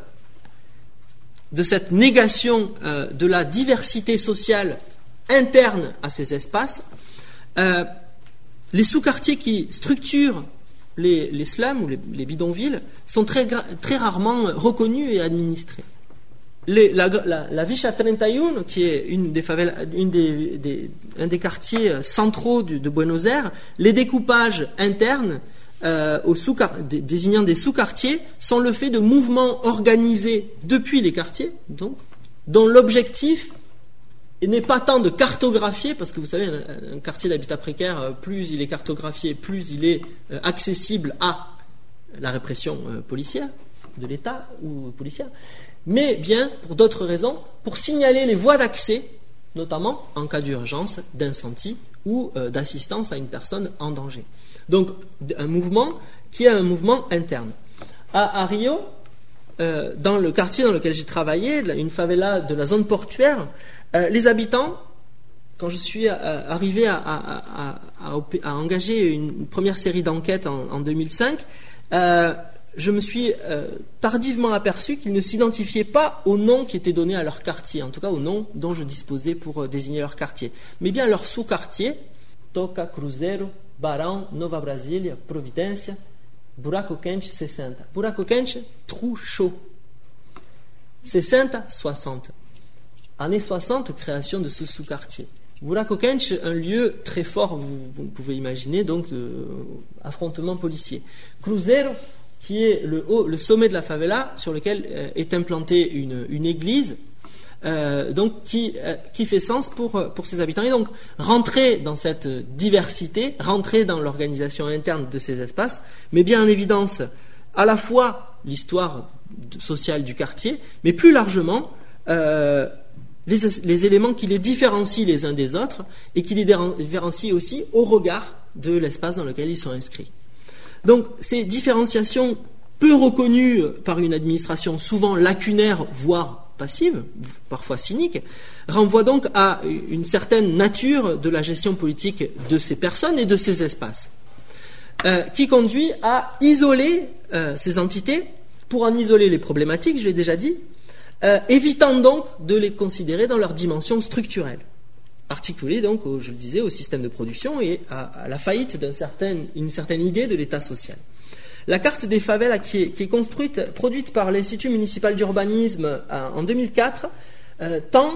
de cette négation euh, de la diversité sociale interne à ces espaces, euh, les sous-quartiers qui structurent les, les slums ou les, les bidonvilles sont très, très rarement reconnus et administrés. Les, la, la, la Vicha trente et un, qui est une des favelas, une des, des, un des quartiers centraux du, de Buenos Aires, les découpages internes euh, aux sous, désignant des sous-quartiers sont le fait de mouvements organisés depuis les quartiers, donc, dont l'objectif n'est pas tant de cartographier, parce que vous savez, un, un quartier d'habitat précaire, plus il est cartographié, plus il est euh, accessible à la répression euh, policière de l'État ou policière, mais bien pour d'autres raisons, pour signaler les voies d'accès, notamment en cas d'urgence, d'incendie ou euh, d'assistance à une personne en danger. Donc un mouvement qui est un mouvement interne. À, à Rio, euh, dans le quartier dans lequel j'ai travaillé, une favela de la zone portuaire, euh, les habitants, quand je suis euh, arrivé à, à, à, à, à engager une première série d'enquêtes en, en deux mille cinq, euh, je me suis euh, tardivement aperçu qu'ils ne s'identifiaient pas au nom qui était donné à leur quartier, en tout cas au nom dont je disposais pour euh, désigner leur quartier, mais bien leur sous-quartier, Toca, Cruzeiro, Barão, Nova Brasília, Providência, Buraco Quente, sessenta. Buraco Quente, trou chaud. sessenta, soixante. Année soixante, création de ce sous-quartier. Buraco Quente, un lieu très fort, vous, vous pouvez imaginer, donc euh, affrontement policier. Cruzeiro, qui est le, haut, le sommet de la favela, sur lequel euh, est implantée une, une église, euh, donc qui, euh, qui fait sens pour, pour ses habitants. Et donc, rentrer dans cette diversité, rentrer dans l'organisation interne de ces espaces, met bien en évidence à la fois l'histoire sociale du quartier, mais plus largement euh, les, les éléments qui les différencient les uns des autres et qui les différencient aussi au regard de l'espace dans lequel ils sont inscrits. Donc, ces différenciations peu reconnues par une administration souvent lacunaire, voire passive, parfois cynique, renvoient donc à une certaine nature de la gestion politique de ces personnes et de ces espaces, euh, qui conduit à isoler euh, ces entités pour en isoler les problématiques, je l'ai déjà dit, euh, évitant donc de les considérer dans leur dimension structurelle. Articulé donc, au, je le disais, au système de production et à, à la faillite d'une certaine, une certaine idée de l'État social. La carte des favelas qui est, qui est construite, produite par l'Institut municipal d'urbanisme euh, en deux mille quatre, euh, tend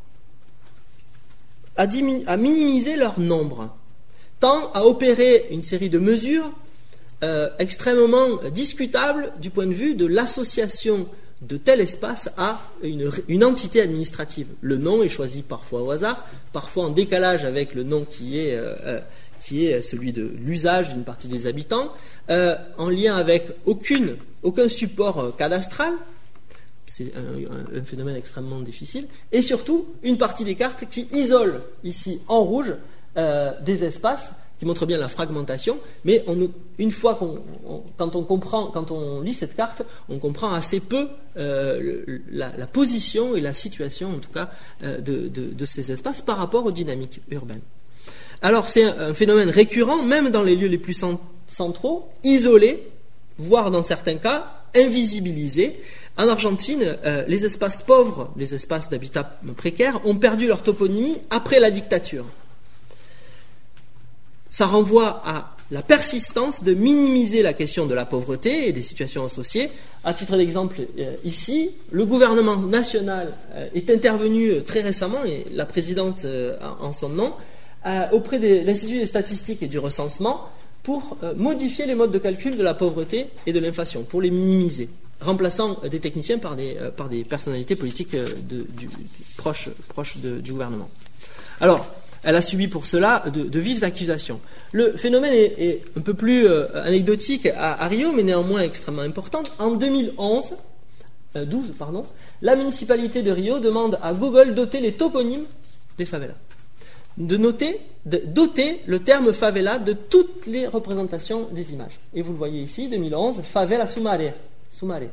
à, diminu- à minimiser leur nombre, tend à opérer une série de mesures euh, extrêmement discutables du point de vue de l'association de tel espace à une, une entité administrative. Le nom est choisi parfois au hasard, parfois en décalage avec le nom qui est, euh, qui est celui de l'usage d'une partie des habitants, euh, en lien avec aucune, aucun support cadastral, c'est un, un phénomène extrêmement difficile, et surtout une partie des cartes qui isole ici en rouge euh, des espaces, qui montre bien la fragmentation, mais on, une fois qu'on, on, quand on comprend, quand on lit cette carte, on comprend assez peu euh, le, la, la position et la situation, en tout cas, euh, de, de, de ces espaces par rapport aux dynamiques urbaines. Alors, c'est un, un phénomène récurrent, même dans les lieux les plus centraux, isolés, voire dans certains cas, invisibilisés. En Argentine, euh, les espaces pauvres, les espaces d'habitat précaire, ont perdu leur toponymie après la dictature. Ça renvoie à la persistance de minimiser la question de la pauvreté et des situations associées. À titre d'exemple, euh, ici, le gouvernement national euh, est intervenu très récemment, et la présidente euh, en son nom, euh, auprès de l'Institut des statistiques et du recensement, pour euh, modifier les modes de calcul de la pauvreté et de l'inflation, pour les minimiser, remplaçant euh, des techniciens par des, euh, par des personnalités politiques euh, de, du, proches, proches de, du gouvernement. Alors, elle a subi pour cela de, de vives accusations. Le phénomène est, est un peu plus euh, anecdotique à, à Rio, mais néanmoins extrêmement important. En deux mille onze, euh, douze, pardon, la municipalité de Rio demande à Google doter les toponymes des favelas. De noter, de doter le terme favela de toutes les représentations des images. Et vous le voyez ici, deux mille onze, favela Sumaré, Sumaré.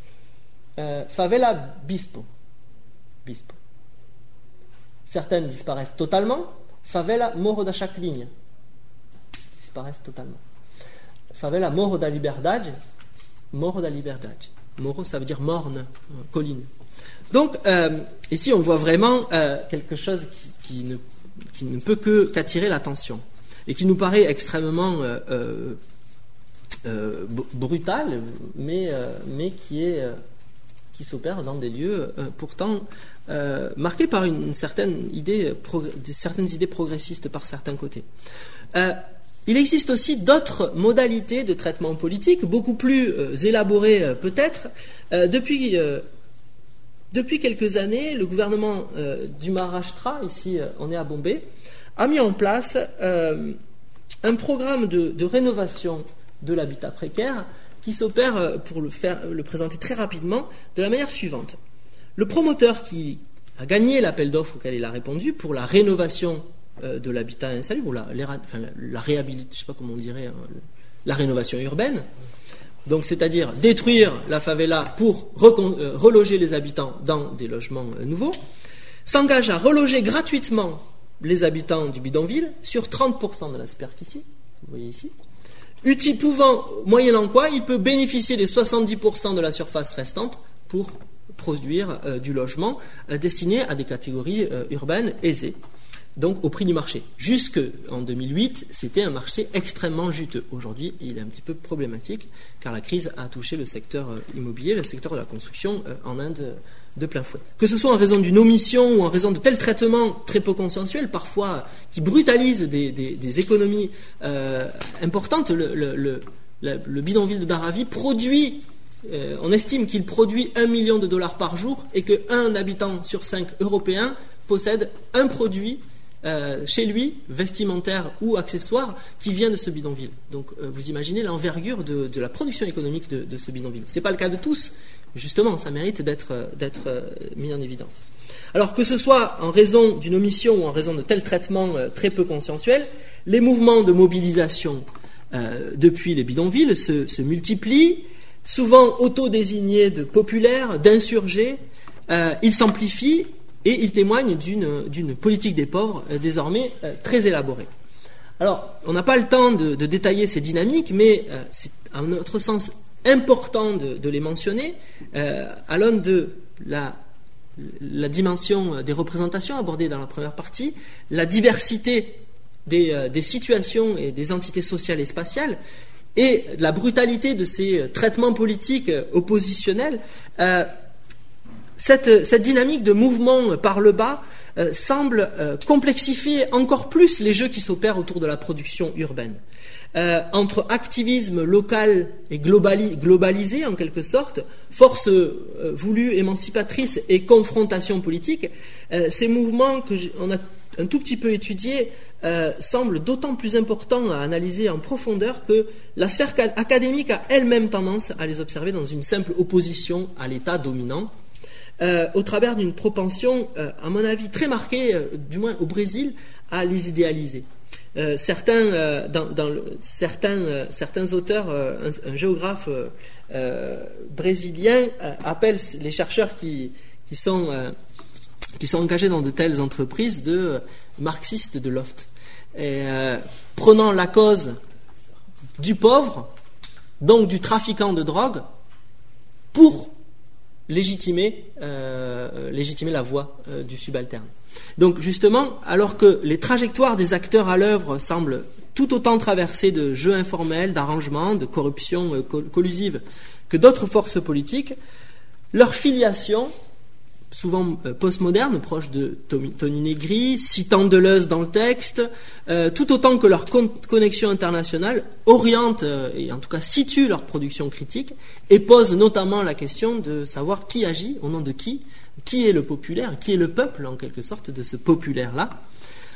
Euh, favela Bispo, Bispo. Certaines disparaissent totalement. Favela Morro da Chacrinha disparaissent totalement. Favela Morro da Liberdade, Morro da Liberdade. Morro, ça veut dire morne, colline. Donc, euh, ici, on voit vraiment euh, quelque chose qui, qui, ne, qui ne peut que, qu'attirer l'attention et qui nous paraît extrêmement euh, euh, euh, brutal, mais, euh, mais qui, est, euh, qui s'opère dans des lieux euh, pourtant euh, marqués par une, une certaine idée, progr- certaines idées progressistes par certains côtés. Euh, Il existe aussi d'autres modalités de traitement politique, beaucoup plus euh, élaborées euh, peut-être. Euh, depuis, euh, depuis quelques années, le gouvernement euh, du Maharashtra, ici euh, on est à Bombay, a mis en place euh, un programme de, de rénovation de l'habitat précaire qui s'opère, euh, pour le, faire, le présenter très rapidement, de la manière suivante. Le promoteur qui a gagné l'appel d'offres auquel il a répondu pour la rénovation de l'habitat insalubre, ou la, enfin, la, la réhabilitation, je ne sais pas comment on dirait, hein, la rénovation urbaine, donc c'est-à-dire détruire la favela pour recon, euh, reloger les habitants dans des logements euh, nouveaux, s'engage à reloger gratuitement les habitants du bidonville sur trente pour cent de la superficie, vous voyez ici, Uti pouvant, moyennant quoi, il peut bénéficier des soixante-dix pour cent de la surface restante pour produire euh, du logement euh, destiné à des catégories euh, urbaines aisées, donc au prix du marché. Jusqu'en deux mille huit, c'était un marché extrêmement juteux. Aujourd'hui, il est un petit peu problématique, car la crise a touché le secteur immobilier, le secteur de la construction en Inde de plein fouet. Que ce soit en raison d'une omission ou en raison de tels traitements très peu consensuels, parfois qui brutalisent des, des, des économies euh, importantes, le, le, le, le bidonville de Dharavi produit, euh, on estime qu'il produit un million de dollars par jour et qu'un habitant sur cinq européens possède un produit Euh, chez lui, vestimentaire ou accessoire, qui vient de ce bidonville. Donc euh, vous imaginez l'envergure de, de la production économique de, de ce bidonville. Ce n'est pas le cas de tous, justement, ça mérite d'être, d'être euh, mis en évidence. Alors que ce soit en raison d'une omission ou en raison de tels traitements euh, très peu consensuels, les mouvements de mobilisation euh, depuis les bidonvilles se, se multiplient, souvent autodésignés de populaires, d'insurgés, euh, ils s'amplifient. Et il témoigne d'une, d'une politique des pauvres euh, désormais euh, très élaborée. Alors, on n'a pas le temps de, de détailler ces dynamiques, mais euh, c'est à notre sens important de, de les mentionner euh, à l'aune de la, la dimension des représentations abordées dans la première partie, la diversité des, euh, des situations et des entités sociales et spatiales, et la brutalité de ces traitements politiques euh, oppositionnels. Euh, Cette, cette dynamique de mouvement par le bas euh, semble euh, complexifier encore plus les jeux qui s'opèrent autour de la production urbaine. Euh, entre activisme local et globali, globalisé, en quelque sorte, force euh, voulue émancipatrice et confrontation politique, euh, ces mouvements qu'on a un tout petit peu étudiés euh, semblent d'autant plus importants à analyser en profondeur que la sphère académique a elle-même tendance à les observer dans une simple opposition à l'État dominant, Euh, au travers d'une propension, euh, à mon avis, très marquée, euh, du moins au Brésil, à les idéaliser. Euh, certains, euh, dans, dans le, certains, euh, certains auteurs, euh, un, un géographe euh, euh, brésilien euh, appelle les chercheurs qui, qui, sont, euh, qui sont engagés dans de telles entreprises de euh, marxistes de loft. Et, euh, prenant la cause du pauvre, donc du trafiquant de drogue, pour légitimer, euh, légitimer la voix euh, du subalterne. Donc justement, alors que les trajectoires des acteurs à l'œuvre semblent tout autant traversées de jeux informels, d'arrangements, de corruption euh, collusive que d'autres forces politiques, leur filiation, souvent euh, postmoderne, proche de Tony Negri, citant Deleuze dans le texte, euh, tout autant que leur con- connexion internationale, oriente euh, et en tout cas situe leur production critique et pose notamment la question de savoir qui agit, au nom de qui, qui est le populaire, qui est le peuple en quelque sorte de ce populaire-là.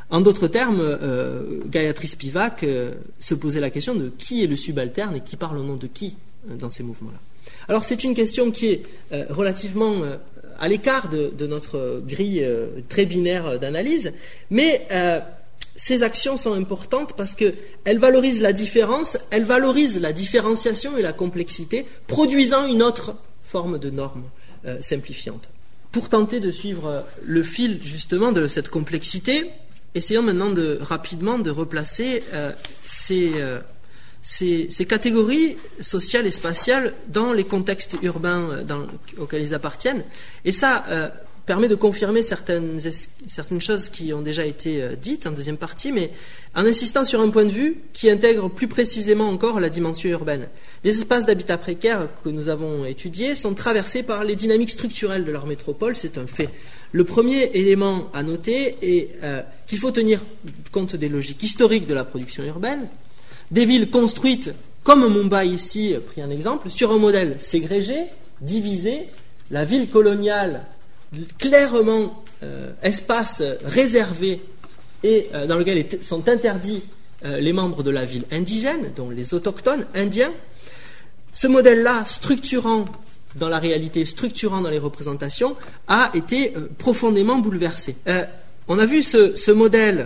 En d'autres termes, euh, Gayatri Spivak euh, se posait la question de qui est le subalterne et qui parle au nom de qui euh, dans ces mouvements-là. Alors c'est une question qui est euh, relativement euh, à l'écart de, de notre grille euh, très binaire d'analyse, mais euh, ces actions sont importantes parce qu'elles valorisent la différence, elles valorisent la différenciation et la complexité, produisant une autre forme de norme euh, simplifiante. Pour tenter de suivre le fil justement de cette complexité, essayons maintenant de, rapidement de replacer euh, ces, euh, ces, ces catégories sociales et spatiales dans les contextes urbains dans, auxquels ils appartiennent. Et ça euh, permet de confirmer certaines, certaines choses qui ont déjà été euh, dites en deuxième partie, mais en insistant sur un point de vue qui intègre plus précisément encore la dimension urbaine. Les espaces d'habitat précaire que nous avons étudiés sont traversés par les dynamiques structurelles de leur métropole, c'est un fait. Le premier élément à noter est euh, qu'il faut tenir compte des logiques historiques de la production urbaine, des villes construites, comme Mumbai ici, pris un exemple, sur un modèle ségrégé, divisé, la ville coloniale clairement euh, espace réservé et euh, dans lequel est, sont interdits euh, les membres de la ville indigène, dont les autochtones indiens. Ce modèle-là, structurant dans la réalité, structurant dans les représentations, a été euh, profondément bouleversé. Euh, on a vu ce, ce modèle,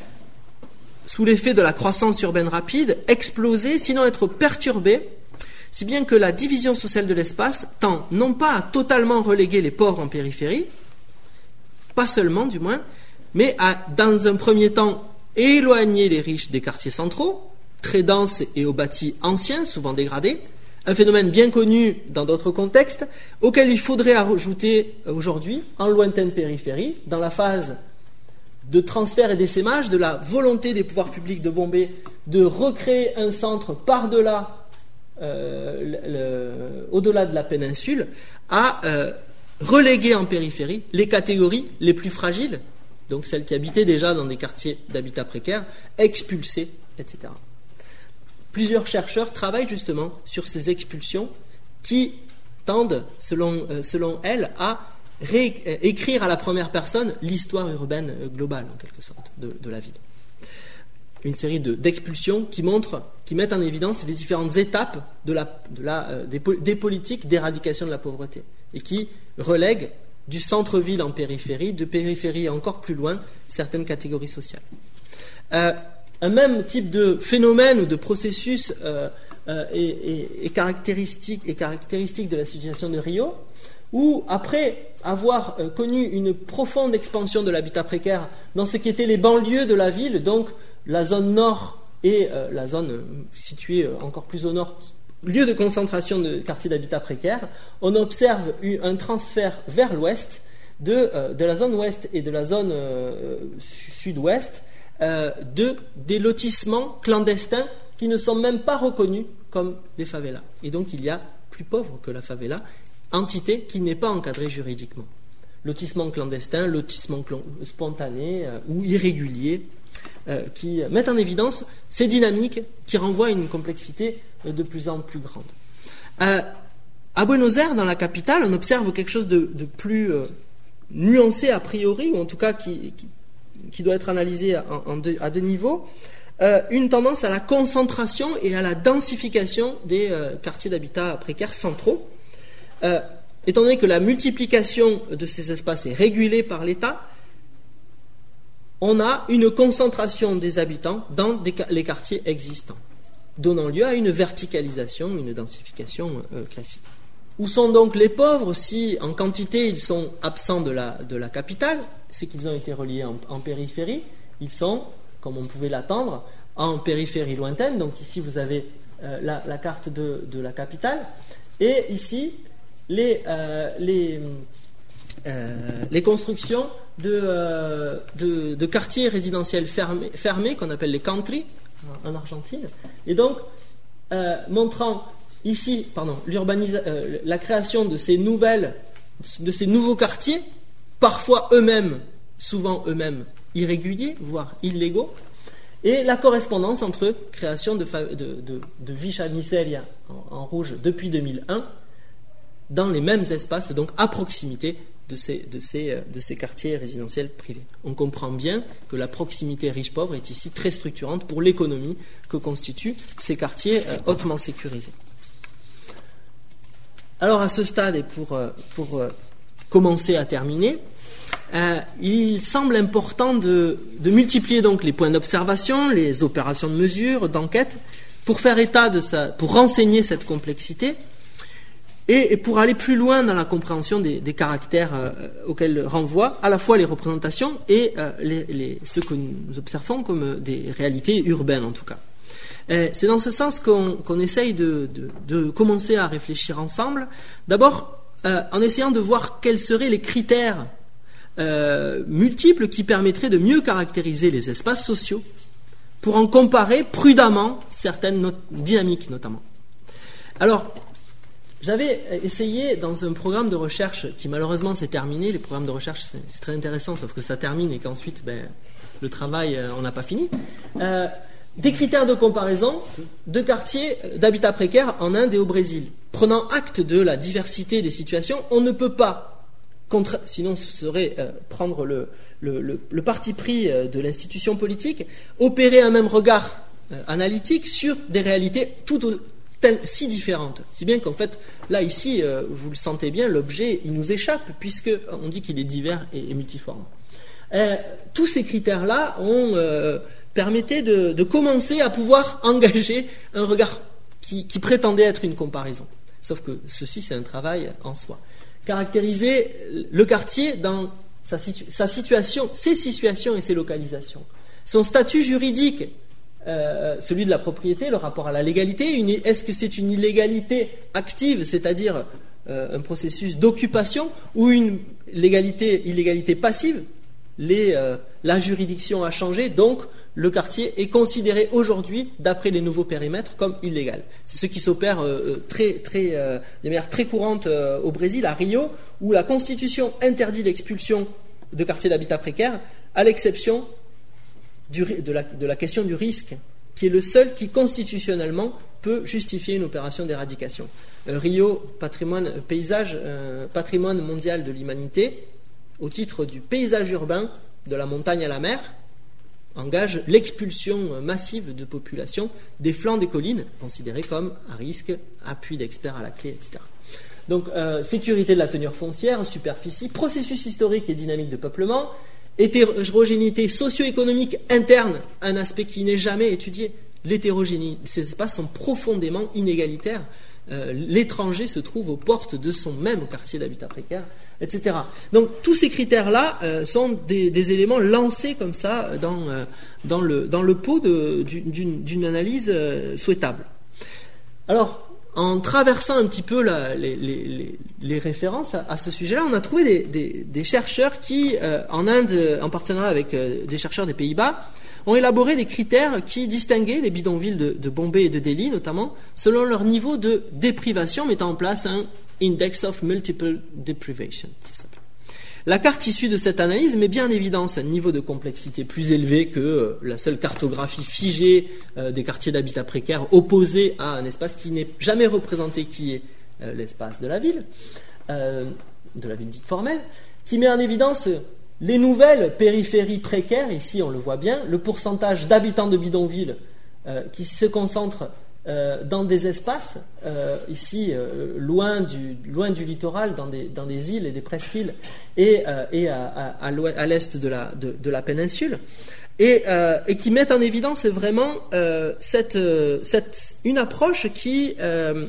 sous l'effet de la croissance urbaine rapide, exploser, sinon être perturbé, si bien que la division sociale de l'espace tend non pas à totalement reléguer les pauvres en périphérie, pas seulement du moins, mais à, dans un premier temps, éloigner les riches des quartiers centraux, très denses et aux bâtis anciens, souvent dégradés, un phénomène bien connu dans d'autres contextes, auquel il faudrait ajouter aujourd'hui, en lointaine périphérie, dans la phase de transfert et d'essaimage, de la volonté des pouvoirs publics de Bombay de recréer un centre par-delà Euh, le, le, au-delà de la péninsule, à euh, reléguer en périphérie les catégories les plus fragiles, donc celles qui habitaient déjà dans des quartiers d'habitat précaire, expulsées, et cetera. Plusieurs chercheurs travaillent justement sur ces expulsions qui tendent, selon, euh, selon elles, à ré- écrire à la première personne l'histoire urbaine globale, en quelque sorte, de, de la ville. Une série de, d'expulsions qui montrent, qui mettent en évidence les différentes étapes de la, de la, euh, des, des politiques d'éradication de la pauvreté et qui relèguent du centre-ville en périphérie, de périphérie encore plus loin, certaines catégories sociales. Euh, un même type de phénomène ou de processus euh, euh, est, est, est, caractéristique, est caractéristique de la situation de Rio, où après avoir euh, connu une profonde expansion de l'habitat précaire dans ce qui étaient les banlieues de la ville, donc la zone nord et euh, la zone euh, située euh, encore plus au nord, lieu de concentration de quartiers d'habitat précaire, on observe un transfert vers l'ouest de, euh, de la zone ouest et de la zone euh, sud-ouest euh, de, des lotissements clandestins qui ne sont même pas reconnus comme des favelas. Et donc il y a plus pauvre que la favela, entité qui n'est pas encadrée juridiquement. Lotissement clandestin, lotissement cl- spontané euh, ou irrégulier, Euh, qui mettent en évidence ces dynamiques qui renvoient à une complexité euh, de plus en plus grande. Euh, à Buenos Aires, dans la capitale, on observe quelque chose de, de plus euh, nuancé a priori, ou en tout cas qui, qui, qui doit être analysé en, en deux, à deux niveaux, euh, une tendance à la concentration et à la densification des euh, quartiers d'habitat précaires centraux. Euh, étant donné que la multiplication de ces espaces est régulée par l'État, on a une concentration des habitants dans des, les quartiers existants, donnant lieu à une verticalisation, une densification euh, classique. Où sont donc les pauvres si, en quantité, ils sont absents de la, de la capitale, c'est qu'ils ont été reliés en, en périphérie, ils sont, comme on pouvait l'attendre, en périphérie lointaine. Donc ici, vous avez euh, la, la carte de, de la capitale, et ici, les, euh, les, euh, les constructions De, euh, de, de quartiers résidentiels fermés, fermés qu'on appelle les country en Argentine, et donc euh, montrant ici pardon, l'urbanisa- euh, la création de ces nouvelles, de ces nouveaux quartiers, parfois eux-mêmes, souvent eux-mêmes irréguliers, voire illégaux, et la correspondance entre création de, de, de, de Villa Miseria en, en rouge depuis deux mille un dans les mêmes espaces, donc à proximité de ces, de ces, de ces quartiers résidentiels privés. On comprend bien que la proximité riche-pauvre est ici très structurante pour l'économie que constituent ces quartiers hautement sécurisés. Alors à ce stade, et pour, pour commencer à terminer, euh, il semble important de, de multiplier donc les points d'observation, les opérations de mesure, d'enquête, pour faire état de ça, pour renseigner cette complexité, et, et pour aller plus loin dans la compréhension des, des caractères euh, auxquels renvoient à la fois les représentations et euh, les, les, ce que nous observons comme des réalités urbaines en tout cas. Et c'est dans ce sens qu'on, qu'on essaye de, de, de commencer à réfléchir ensemble, d'abord euh, en essayant de voir quels seraient les critères euh, multiples qui permettraient de mieux caractériser les espaces sociaux pour en comparer prudemment certaines not- dynamiques notamment. Alors, j'avais essayé dans un programme de recherche qui malheureusement s'est terminé. Les programmes de recherche, c'est, c'est très intéressant, sauf que ça termine et qu'ensuite, ben, le travail, euh, on n'a pas fini. Euh, des critères de comparaison de quartiers d'habitat précaire en Inde et au Brésil. Prenant acte de la diversité des situations, on ne peut pas, contra- sinon ce serait euh, prendre le, le, le, le parti pris euh, de l'institution politique, opérer un même regard euh, analytique sur des réalités tout au, telles, si différentes. Si bien qu'en fait, là, ici, euh, vous le sentez bien, l'objet, il nous échappe, puisqu'on dit qu'il est divers et, et multiforme. Euh, tous ces critères-là ont euh, permettait de, de commencer à pouvoir engager un regard qui, qui prétendait être une comparaison. Sauf que ceci, c'est un travail en soi. Caractériser le quartier dans sa, situ- sa situation, ses situations et ses localisations. Son statut juridique, euh, celui de la propriété, le rapport à la légalité, une, est-ce que c'est une illégalité active, c'est-à-dire euh, un processus d'occupation, ou une légalité, illégalité passive? Les, euh, la juridiction a changé, donc le quartier est considéré aujourd'hui, d'après les nouveaux périmètres, comme illégal. C'est ce qui s'opère euh, très, très, euh, de manière très courante euh, au Brésil, à Rio, où la Constitution interdit l'expulsion de quartiers d'habitat précaire, à l'exception du, de, la, de la question du risque, qui est le seul qui, constitutionnellement, peut justifier une opération d'éradication. Euh, Rio, patrimoine, paysage, euh, patrimoine mondial de l'humanité, au titre du paysage urbain, de la montagne à la mer, engage l'expulsion massive de populations des flancs des collines, considérées comme à risque, appui d'experts à la clé, et cetera. Donc, euh, sécurité de la tenure foncière, superficie, processus historique et dynamique de peuplement, hétérogénéité socio-économique interne, un aspect qui n'est jamais étudié. L'hétérogénéité, ces espaces sont profondément inégalitaires. Euh, l'étranger se trouve aux portes de son même quartier d'habitat précaire, et cetera. Donc tous ces critères-là euh, sont des, des éléments lancés comme ça dans, euh, dans, le, dans le pot de, d'une, d'une analyse euh, souhaitable. Alors, en traversant un petit peu la, les, les, les références à, à ce sujet-là, on a trouvé des, des, des chercheurs qui, euh, en Inde, en partenariat avec euh, des chercheurs des Pays-Bas, ont élaboré des critères qui distinguaient les bidonvilles de, de Bombay et de Delhi, notamment, selon leur niveau de déprivation, mettant en place un Index of Multiple Deprivation. Ça s'appelle. La carte issue de cette analyse met bien en évidence un niveau de complexité plus élevé que euh, la seule cartographie figée euh, des quartiers d'habitat précaire opposés à un espace qui n'est jamais représenté, qui est euh, l'espace de la ville, euh, de la ville dite formelle, qui met en évidence les nouvelles périphéries précaires, ici on le voit bien, le pourcentage d'habitants de bidonvilles euh, qui se concentrent euh, dans des espaces, euh, ici euh, loin, du, loin du littoral, dans des, dans des îles et des presqu'îles, et, euh, et à, à, à l'est de la, de, de la péninsule, et, euh, et qui mettent en évidence vraiment euh, cette, cette, une approche qui, euh,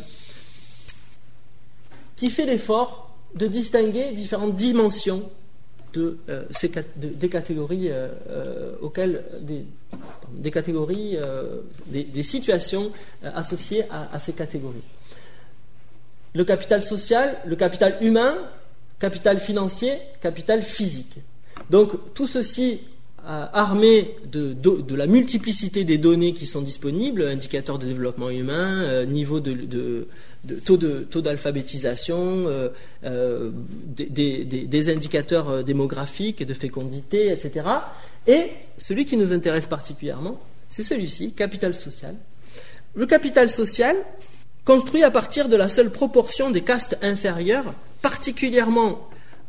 qui fait l'effort de distinguer différentes dimensions De, euh, ces, de, des catégories euh, euh, auxquelles des, des catégories euh, des, des situations euh, associées à, à ces catégories. Le capital social, le capital humain, capital financier, capital physique. Donc tout ceci euh, armé de, de, de la multiplicité des données qui sont disponibles, indicateurs de développement humain, euh, niveau de, de De taux, de, taux d'alphabétisation, euh, euh, des, des, des indicateurs démographiques, de fécondité, et cetera. Et celui qui nous intéresse particulièrement, c'est celui-ci, capital social. Le capital social, construit à partir de la seule proportion des castes inférieures, particulièrement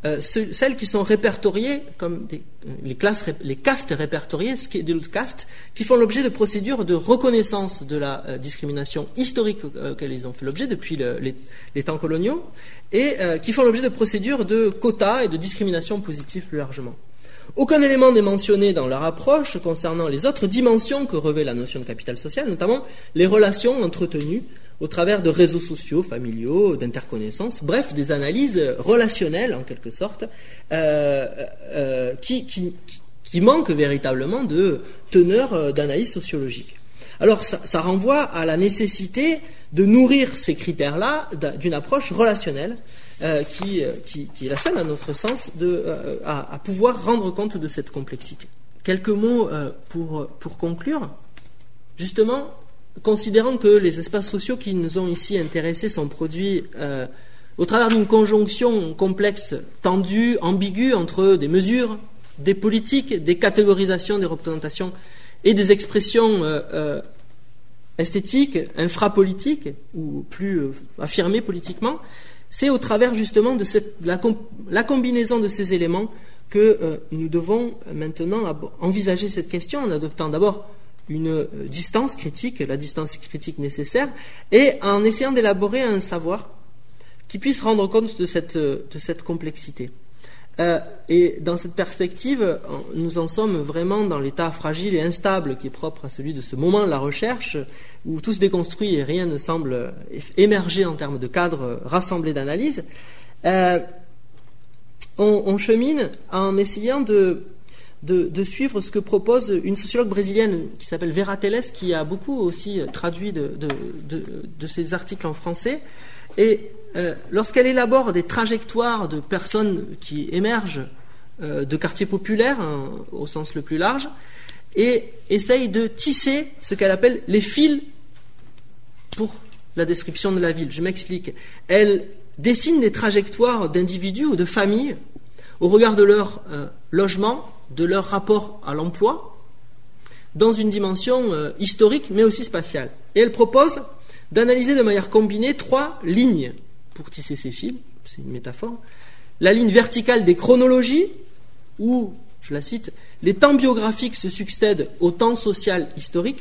euh, ce, celles qui sont répertoriées comme des, les, classes, les castes répertoriées, scheduled castes, qui font l'objet de procédures de reconnaissance de la euh, discrimination historique euh, auxquelles ils ont fait l'objet depuis le, les, les temps coloniaux, et euh, qui font l'objet de procédures de quotas et de discrimination positive plus largement. Aucun élément n'est mentionné dans leur approche concernant les autres dimensions que revêt la notion de capital social, notamment les relations entretenues au travers de réseaux sociaux, familiaux, d'interconnaissances, bref, des analyses relationnelles, en quelque sorte, euh, euh, qui, qui, qui manquent véritablement de teneur d'analyse sociologique. Alors, ça, ça renvoie à la nécessité de nourrir ces critères-là d'une approche relationnelle, euh, qui, qui, qui est la seule, à notre sens, de, euh, à, à pouvoir rendre compte de cette complexité. Quelques mots euh, pour, pour conclure. Justement, considérant que les espaces sociaux qui nous ont ici intéressés sont produits euh, au travers d'une conjonction complexe, tendue, ambiguë entre des mesures, des politiques, des catégorisations, des représentations et des expressions euh, euh, esthétiques, infrapolitiques ou plus euh, affirmées politiquement, c'est au travers justement de cette, la, la combinaison de ces éléments que euh, nous devons maintenant envisager cette question en adoptant d'abord une distance critique, la distance critique nécessaire, et en essayant d'élaborer un savoir qui puisse rendre compte de cette, de cette complexité. Euh, et dans cette perspective, nous en sommes vraiment dans l'état fragile et instable qui est propre à celui de ce moment de la recherche, où tout se déconstruit et rien ne semble émerger en termes de cadre rassemblé d'analyse. Euh, on, on chemine en essayant de De, de suivre ce que propose une sociologue brésilienne qui s'appelle Vera Teles, qui a beaucoup aussi traduit de, de, de, de ses articles en français. Et euh, lorsqu'elle élabore des trajectoires de personnes qui émergent euh, de quartiers populaires, hein, au sens le plus large, et essaye de tisser ce qu'elle appelle les fils pour la description de la ville. Je m'explique. Elle dessine des trajectoires d'individus ou de familles au regard de leur euh, logement, de leur rapport à l'emploi, dans une dimension euh, historique, mais aussi spatiale. Et elle propose d'analyser de manière combinée trois lignes pour tisser ces fils, c'est une métaphore. La ligne verticale des chronologies, où, je la cite, les temps biographiques se succèdent au temps social historique.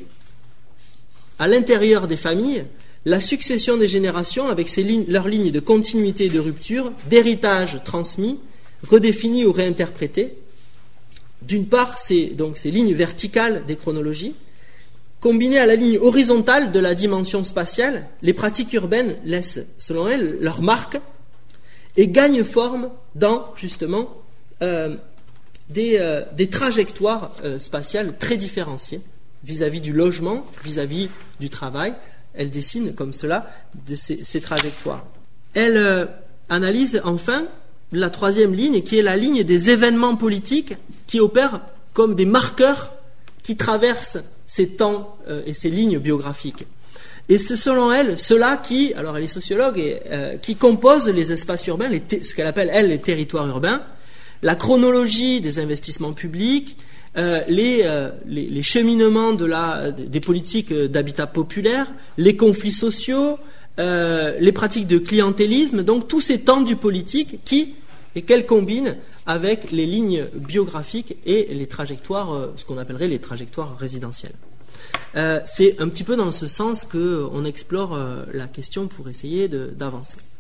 À l'intérieur des familles, la succession des générations avec ses lignes, leurs lignes de continuité et de rupture, d'héritage transmis, redéfinis ou réinterprétés. D'une part, c'est donc ces lignes verticales des chronologies, combinées à la ligne horizontale de la dimension spatiale, les pratiques urbaines laissent, selon elles, leur marque et gagnent forme dans, justement, euh, des, euh, des trajectoires euh, spatiales très différenciées vis-à-vis du logement, vis-à-vis du travail. Elles dessinent comme cela de ces, ces trajectoires. Elles euh, analysent enfin la troisième ligne, qui est la ligne des événements politiques qui opèrent comme des marqueurs qui traversent ces temps euh, et ces lignes biographiques. Et c'est selon elle cela qui, alors elle est sociologue, et, euh, qui compose les espaces urbains, les ce qu'elle appelle elle les territoires urbains, la chronologie des investissements publics, euh, les, euh, les, les cheminements de la, des politiques d'habitat populaire, les conflits sociaux, Euh, les pratiques de clientélisme, donc tous ces temps du politique qui, et qu'elle combine avec les lignes biographiques et les trajectoires, euh, ce qu'on appellerait les trajectoires résidentielles. Euh, c'est un petit peu dans ce sens qu'on explore euh, la question pour essayer de, d'avancer.